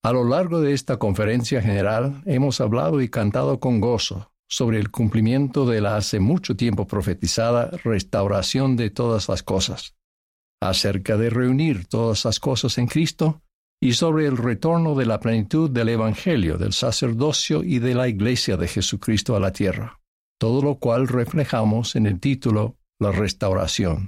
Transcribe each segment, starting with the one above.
A lo largo de esta conferencia general hemos hablado y cantado con gozo sobre el cumplimiento de la hace mucho tiempo profetizada restauración de todas las cosas, acerca de reunir todas las cosas en Cristo y sobre el retorno de la plenitud del Evangelio, del sacerdocio y de la Iglesia de Jesucristo a la tierra, todo lo cual reflejamos en el título La Restauración.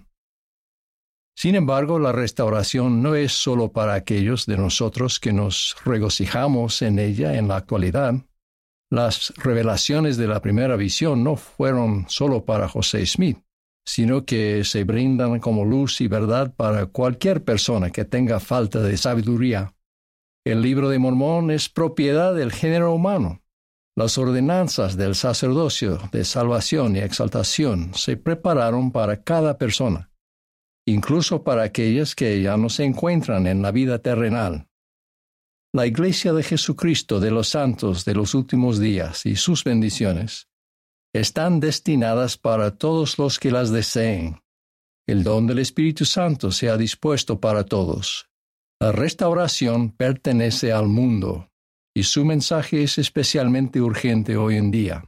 Sin embargo, la restauración no es solo para aquellos de nosotros que nos regocijamos en ella en la actualidad. Las revelaciones de la primera visión no fueron solo para José Smith, sino que se brindan como luz y verdad para cualquier persona que tenga falta de sabiduría. El Libro de Mormón es propiedad del género humano. Las ordenanzas del sacerdocio de salvación y exaltación se prepararon para cada persona, incluso para aquellas que ya no se encuentran en la vida terrenal. La Iglesia de Jesucristo de los santos de los últimos días y sus bendiciones están destinadas para todos los que las deseen. El don del Espíritu Santo se ha dispuesto para todos. La restauración pertenece al mundo, y su mensaje es especialmente urgente hoy en día.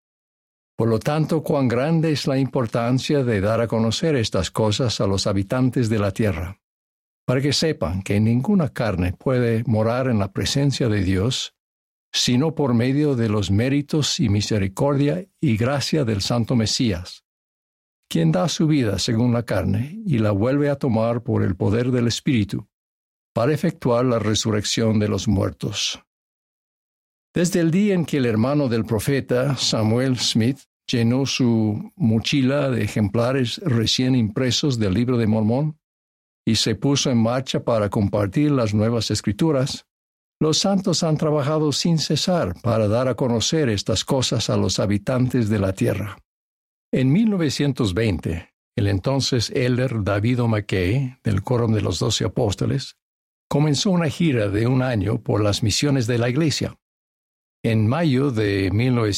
Por lo tanto, cuán grande es la importancia de dar a conocer estas cosas a los habitantes de la tierra, para que sepan que ninguna carne puede morar en la presencia de Dios, sino por medio de los méritos y misericordia y gracia del Santo Mesías, quien da su vida según la carne y la vuelve a tomar por el poder del Espíritu, para efectuar la resurrección de los muertos. Desde el día en que el hermano del profeta, Samuel Smith, llenó su mochila de ejemplares recién impresos del Libro de Mormón y se puso en marcha para compartir las nuevas escrituras, los santos han trabajado sin cesar para dar a conocer estas cosas a los habitantes de la tierra. En 1920, el entonces elder David O. McKay, del Quórum de los 12 Apóstoles, comenzó una gira de un año por las misiones de la Iglesia. En mayo de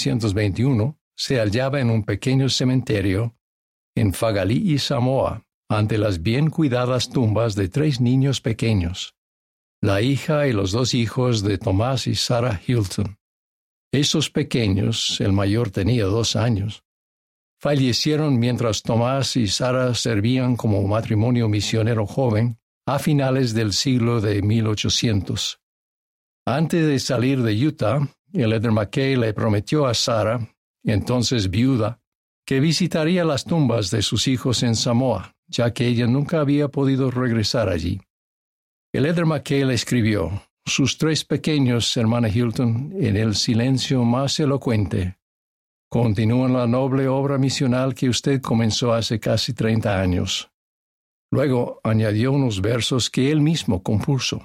1921, se hallaba en un pequeño cementerio en Fagalii, Samoa, ante las bien cuidadas tumbas de 3 niños pequeños, la hija y los 2 hijos de Tomás y Sarah Hilton. Esos pequeños, el mayor tenía 2 años, fallecieron mientras Tomás y Sarah servían como matrimonio misionero joven a finales del siglo de 1800. Antes de salir de Utah, el elder McKay le prometió a Sarah, entonces viuda, que visitaría las tumbas de sus hijos en Samoa, ya que ella nunca había podido regresar allí. El elder McKay le escribió: sus 3 pequeños, hermana Hilton, en el silencio más elocuente, continúan la noble obra misional que usted comenzó hace casi 30 años. Luego añadió unos versos que él mismo compuso.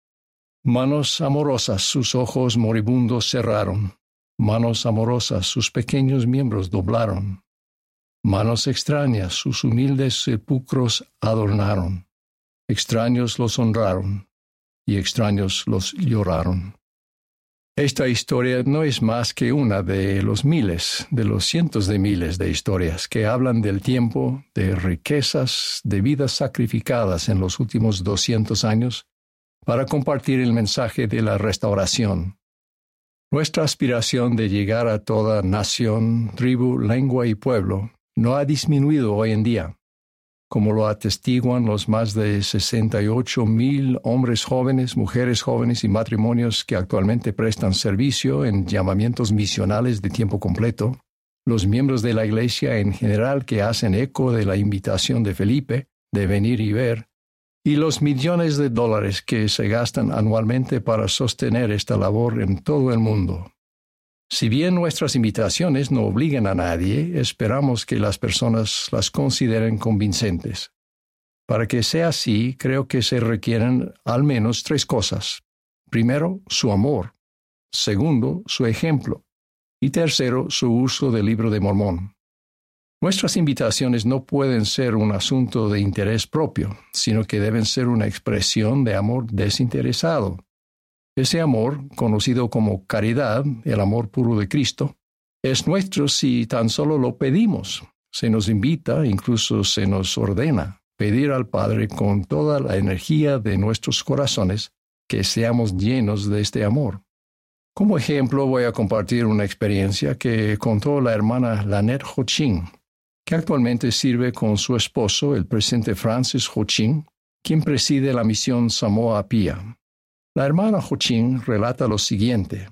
Manos amorosas sus ojos moribundos cerraron, manos amorosas sus pequeños miembros doblaron, manos extrañas sus humildes sepulcros adornaron, extraños los honraron y extraños los lloraron. Esta historia no es más que una de los miles, de los cientos de miles de historias que hablan del tiempo, de riquezas, de vidas sacrificadas en los últimos 200 años, para compartir el mensaje de la restauración. Nuestra aspiración de llegar a toda nación, tribu, lengua y pueblo no ha disminuido hoy en día, como lo atestiguan los más de 68,000 hombres jóvenes, mujeres jóvenes y matrimonios que actualmente prestan servicio en llamamientos misionales de tiempo completo, los miembros de la Iglesia en general que hacen eco de la invitación de Felipe de venir y ver, y los millones de dólares que se gastan anualmente para sostener esta labor en todo el mundo. Si bien nuestras invitaciones no obligan a nadie, esperamos que las personas las consideren convincentes. Para que sea así, creo que se requieren al menos 3 cosas. Primero, su amor. Segundo, su ejemplo. Y tercero, su uso del Libro de Mormón. Nuestras invitaciones no pueden ser un asunto de interés propio, sino que deben ser una expresión de amor desinteresado. Ese amor, conocido como caridad, el amor puro de Cristo, es nuestro si tan solo lo pedimos. Se nos invita, incluso se nos ordena, pedir al Padre con toda la energía de nuestros corazones que seamos llenos de este amor. Como ejemplo, voy a compartir una experiencia que contó la hermana Lynette Ho-Ching, que actualmente sirve con su esposo, el presidente Francis Ho-Ching, quien preside la misión Samoa Apia. La hermana Ho-Ching relata lo siguiente.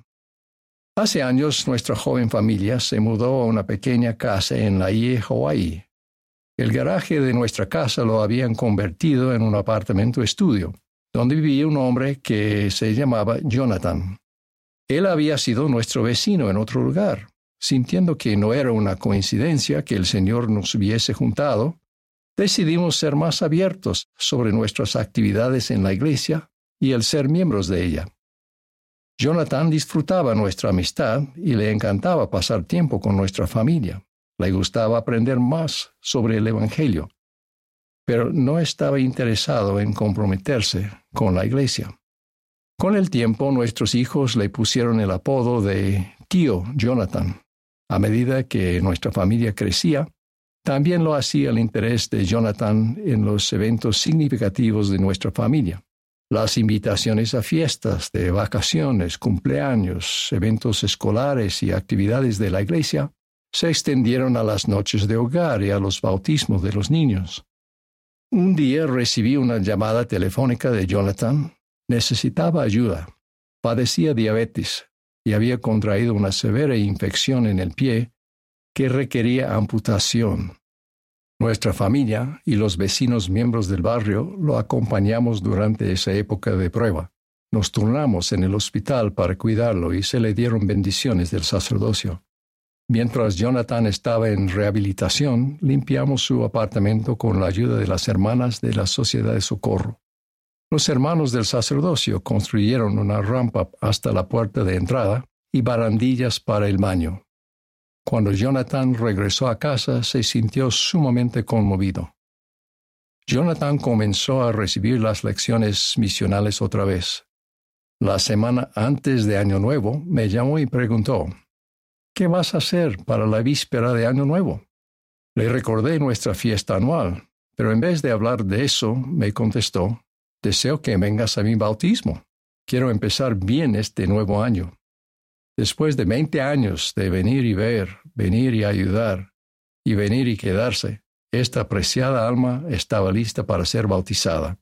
Hace años nuestra joven familia se mudó a una pequeña casa en Laie, Hawái. El garaje de nuestra casa lo habían convertido en un apartamento estudio, donde vivía un hombre que se llamaba Jonathan. Él había sido nuestro vecino en otro lugar. Sintiendo que no era una coincidencia que el Señor nos hubiese juntado, decidimos ser más abiertos sobre nuestras actividades en la iglesia y el ser miembros de ella. Jonathan disfrutaba nuestra amistad y le encantaba pasar tiempo con nuestra familia. Le gustaba aprender más sobre el Evangelio, pero no estaba interesado en comprometerse con la iglesia. Con el tiempo, nuestros hijos le pusieron el apodo de Tío Jonathan. A medida que nuestra familia crecía, también lo hacía el interés de Jonathan en los eventos significativos de nuestra familia. Las invitaciones a fiestas, de vacaciones, cumpleaños, eventos escolares y actividades de la iglesia se extendieron a las noches de hogar y a los bautismos de los niños. Un día recibí una llamada telefónica de Jonathan. Necesitaba ayuda. Padecía diabetes y había contraído una severa infección en el pie que requería amputación. Nuestra familia y los vecinos miembros del barrio lo acompañamos durante esa época de prueba. Nos turnamos en el hospital para cuidarlo y se le dieron bendiciones del sacerdocio. Mientras Jonathan estaba en rehabilitación, limpiamos su apartamento con la ayuda de las hermanas de la Sociedad de Socorro. Los hermanos del sacerdocio construyeron una rampa hasta la puerta de entrada y barandillas para el baño. Cuando Jonathan regresó a casa, se sintió sumamente conmovido. Jonathan comenzó a recibir las lecciones misionales otra vez. La semana antes de Año Nuevo, me llamó y preguntó, ¿qué vas a hacer para la víspera de Año Nuevo? Le recordé nuestra fiesta anual, pero en vez de hablar de eso, me contestó, deseo que vengas a mi bautismo. Quiero empezar bien este nuevo año. Después de 20 años de venir y ver, venir y ayudar, y venir y quedarse, esta preciada alma estaba lista para ser bautizada.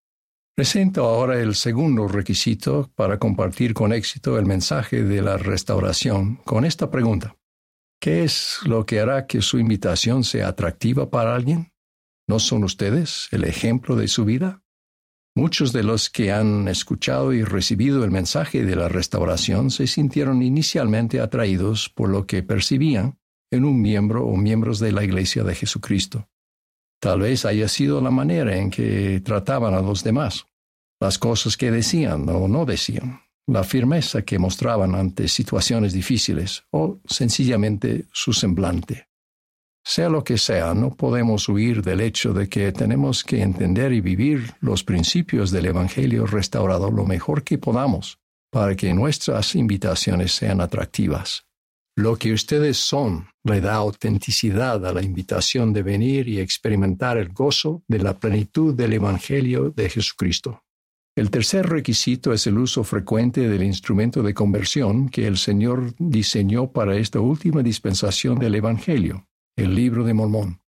Presento ahora el segundo requisito para compartir con éxito el mensaje de la restauración con esta pregunta. ¿Qué es lo que hará que su invitación sea atractiva para alguien? ¿No son ustedes el ejemplo de su vida? Muchos de los que han escuchado y recibido el mensaje de la restauración se sintieron inicialmente atraídos por lo que percibían en un miembro o miembros de la Iglesia de Jesucristo. Tal vez haya sido la manera en que trataban a los demás, las cosas que decían o no decían, la firmeza que mostraban ante situaciones difíciles o sencillamente su semblante. Sea lo que sea, no podemos huir del hecho de que tenemos que entender y vivir los principios del Evangelio restaurado lo mejor que podamos para que nuestras invitaciones sean atractivas. Lo que ustedes son le da autenticidad a la invitación de venir y experimentar el gozo de la plenitud del Evangelio de Jesucristo. El tercer requisito es el uso frecuente del instrumento de conversión que el Señor diseñó para esta última dispensación del Evangelio, el Libro de Mormón.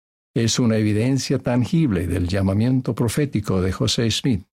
Es una evidencia tangible del llamamiento profético de José Smith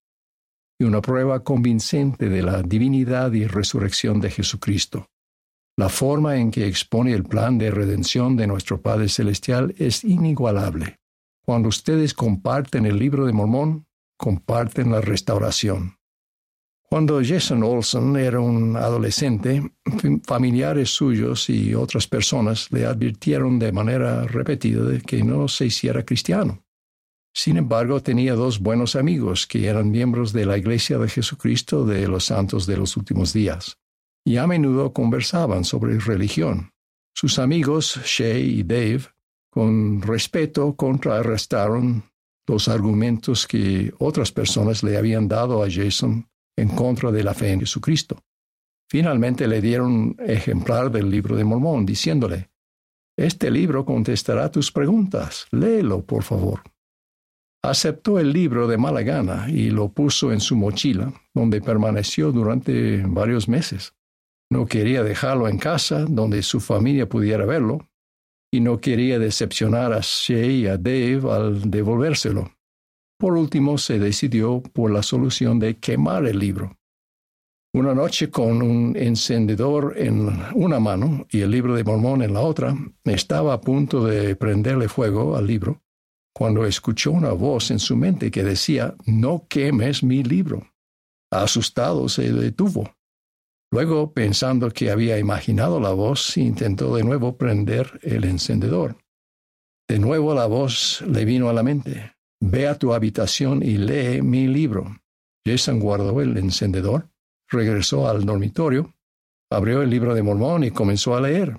y una prueba convincente de la divinidad y resurrección de Jesucristo. La forma en que expone el plan de redención de nuestro Padre Celestial es inigualable. Cuando ustedes comparten el Libro de Mormón, comparten la restauración. Cuando Jason Olson era un adolescente, familiares suyos y otras personas le advirtieron de manera repetida de que no se hiciera cristiano. Sin embargo, tenía dos buenos amigos que eran miembros de la Iglesia de Jesucristo de los Santos de los Últimos Días, y a menudo conversaban sobre religión. Sus amigos, Shea y Dave, con respeto contrarrestaron los argumentos que otras personas le habían dado a Jason en contra de la fe en Jesucristo. Finalmente le dieron un ejemplar del Libro de Mormón, diciéndole, «Este libro contestará tus preguntas. Léelo, por favor». Aceptó el libro de mala gana y lo puso en su mochila, donde permaneció durante varios meses. No quería dejarlo en casa, donde su familia pudiera verlo, y no quería decepcionar a Shay y a Dave al devolvérselo. Por último, se decidió por la solución de quemar el libro. Una noche, con un encendedor en una mano y el libro de Mormón en la otra, estaba a punto de prenderle fuego al libro, cuando escuchó una voz en su mente que decía: «No quemes mi libro». Asustado, se detuvo. Luego, pensando que había imaginado la voz, intentó de nuevo prender el encendedor. De nuevo la voz le vino a la mente: «Ve a tu habitación y lee mi libro». Jason guardó el encendedor, regresó al dormitorio, abrió el libro de Mormón y comenzó a leer.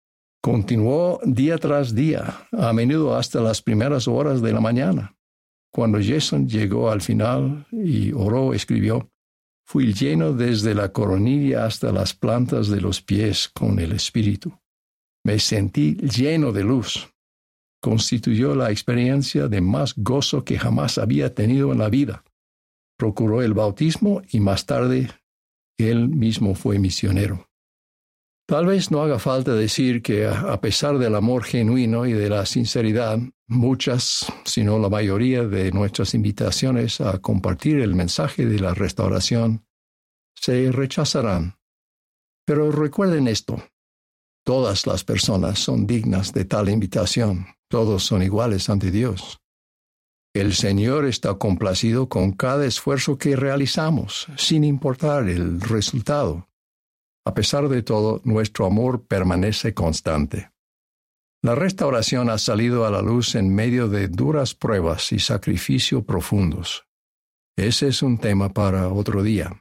Continuó día tras día, a menudo hasta las primeras horas de la mañana. Cuando Jason llegó al final y oró, escribió: «Fui lleno desde la coronilla hasta las plantas de los pies con el Espíritu. Me sentí lleno de luz». Constituyó la experiencia de más gozo que jamás había tenido en la vida. Procuró el bautismo y más tarde él mismo fue misionero. Tal vez no haga falta decir que, a pesar del amor genuino y de la sinceridad, muchas, si no la mayoría de nuestras invitaciones a compartir el mensaje de la restauración se rechazarán. Pero recuerden esto: todas las personas son dignas de tal invitación. Todos son iguales ante Dios. El Señor está complacido con cada esfuerzo que realizamos, sin importar el resultado. A pesar de todo, nuestro amor permanece constante. La restauración ha salido a la luz en medio de duras pruebas y sacrificio profundos. Ese es un tema para otro día.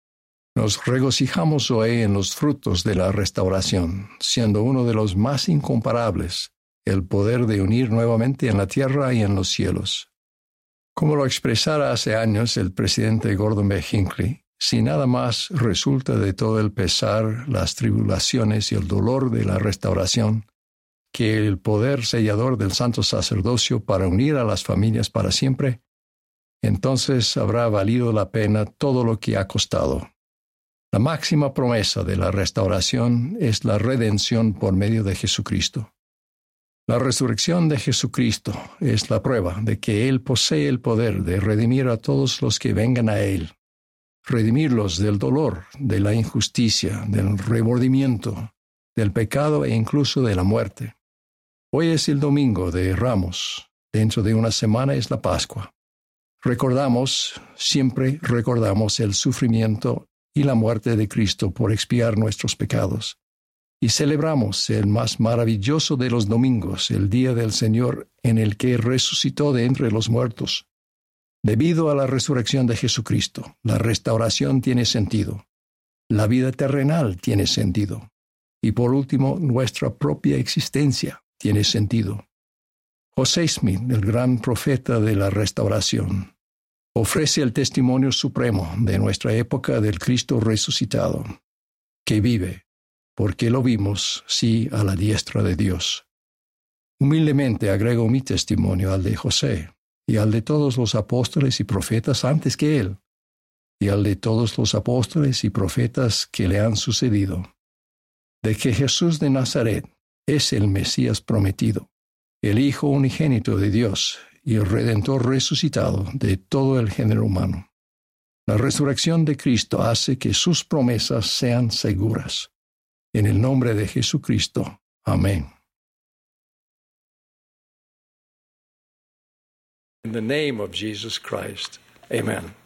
Nos regocijamos hoy en los frutos de la restauración, siendo uno de los más incomparables el poder de unir nuevamente en la tierra y en los cielos. Como lo expresara hace años el presidente Gordon B. Hinckley, si nada más resulta de todo el pesar, las tribulaciones y el dolor de la restauración, que el poder sellador del santo sacerdocio para unir a las familias para siempre, entonces habrá valido la pena todo lo que ha costado. La máxima promesa de la restauración es la redención por medio de Jesucristo. La resurrección de Jesucristo es la prueba de que Él posee el poder de redimir a todos los que vengan a Él, redimirlos del dolor, de la injusticia, del remordimiento, del pecado e incluso de la muerte. Hoy es el Domingo de Ramos. Dentro de una semana es la Pascua. Siempre recordamos el sufrimiento y la muerte de Cristo por expiar nuestros pecados. Y celebramos el más maravilloso de los domingos, el día del Señor, en el que resucitó de entre los muertos. Debido a la resurrección de Jesucristo, la restauración tiene sentido. La vida terrenal tiene sentido. Y por último, nuestra propia existencia tiene sentido. José Smith, el gran profeta de la restauración, ofrece el testimonio supremo de nuestra época del Cristo resucitado, que vive, porque lo vimos, sí, a la diestra de Dios. Humildemente agrego mi testimonio al de José, y al de todos los apóstoles y profetas antes que él, y al de todos los apóstoles y profetas que le han sucedido, de que Jesús de Nazaret es el Mesías prometido, el Hijo unigénito de Dios y el Redentor resucitado de todo el género humano. La resurrección de Cristo hace que sus promesas sean seguras. En el nombre de Jesucristo. Amén. In the name of Jesus Christ. Amen.